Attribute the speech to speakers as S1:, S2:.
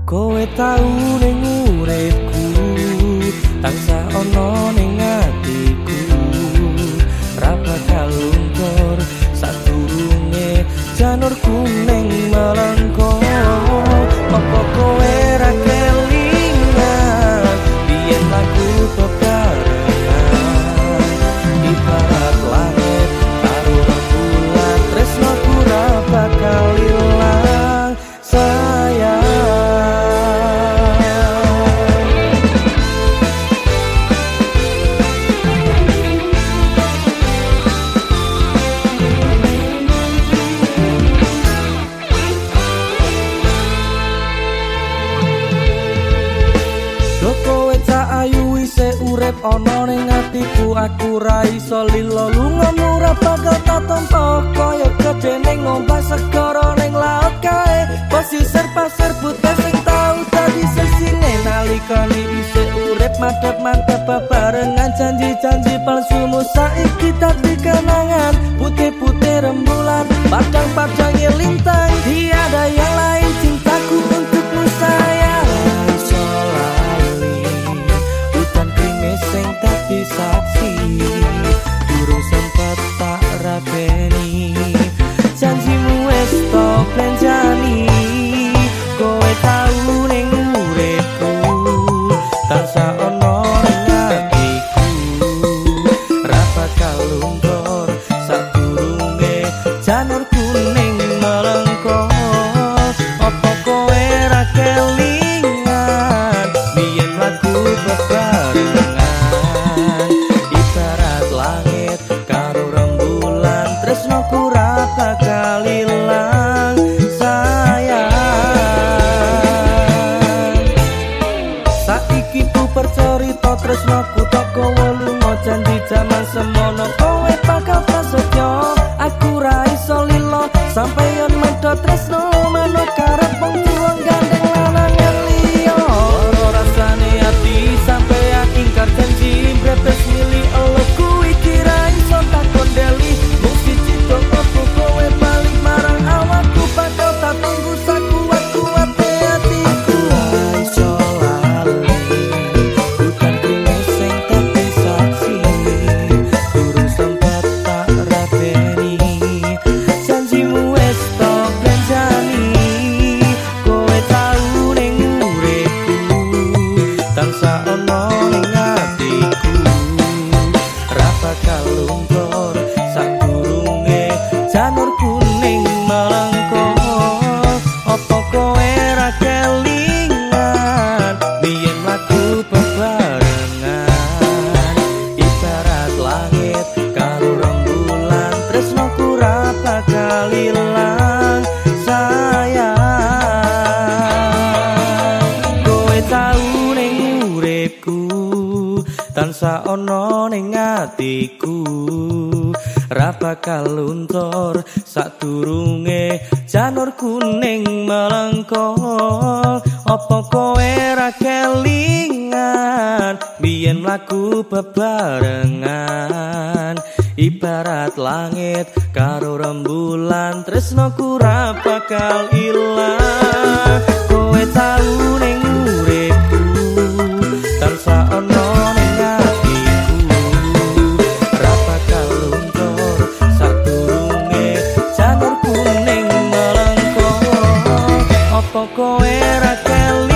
S1: Kowe tau ning uripku, tansah ana ning atiku. Ra bakal luntur sadurunge janur kuning melengko. Apa kowe ra kelingan biyen lagu bebarengan, ibarat langit karo rembulan, tresnaku ra bakal ilang sayang. Kowe cak ayu isih urip ana ning atiku, aku ra iso lilo lunga ora bakal tatompo kaya gedene ngombak segara ning laut kae. Pesisir pasir putih sing tau dadi sesine nalikane isih urip madhep-madhep bebarengan. Janji-janji palsumu saiki dadi kenangan, putih-putih rembulan padang-padang lintang. Tiada yang lain cintaku untukmu sayang. Sing dadi saksi durung sempet tak rabeni, janjimu wis tok blenjani. Kowe tau ning uripku, tansah ana ning atiku. Ra bakal luntur sadurunge janur kuning melengko. Apa kowe ra kelingan biyen lagu bebarengan, tresnaku ra bakal ilang sayang. Saiki ku percarita tresnaku tok kowe lunga, janji jaman semono kowe bakal prasetyo. Aku ra iso lilo sampeyan medhot tresno manut karep wong tuwa gandeng lanangan liya. Ora rasane ati sampeyan ingkar janji mbrebes milih elo kuwi kira iso tak kondeli. Janur kuning melengko. Apa kowe ra kelingan biyen lagu bebarengan, ibarat langit karo rembulan, tresnaku ra bakal ilang sayang. Kowe tau ning uripku, tansah ana ning atiku. Ra bakal luntur sadurunge janur kuning melengko. Apa kowe ra kelingan biyen lagu bebarengan, ibarat langit karo rembulan, tresnaku ra bakal ilang. Kowe tau ning uripku, tansah ana ning atiku. Ra bakal luntur sadurunge janur kuning melengko. Apa kowe ra kelingan